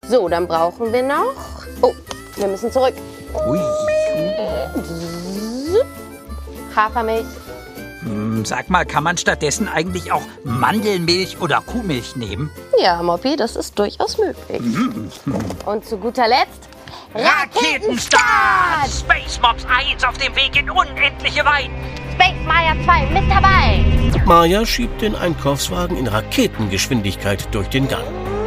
So, dann brauchen wir noch... Oh, wir müssen zurück. Ui. Hafermilch. Sag mal, kann man stattdessen eigentlich auch Mandelmilch oder Kuhmilch nehmen? Ja, Moppi, das ist durchaus möglich. Und zu guter Letzt... Raketenstart! Space Mops 1 auf dem Weg in unendliche Weiten. Space Maya 2 mit dabei. Maya schiebt den Einkaufswagen in Raketengeschwindigkeit durch den Gang.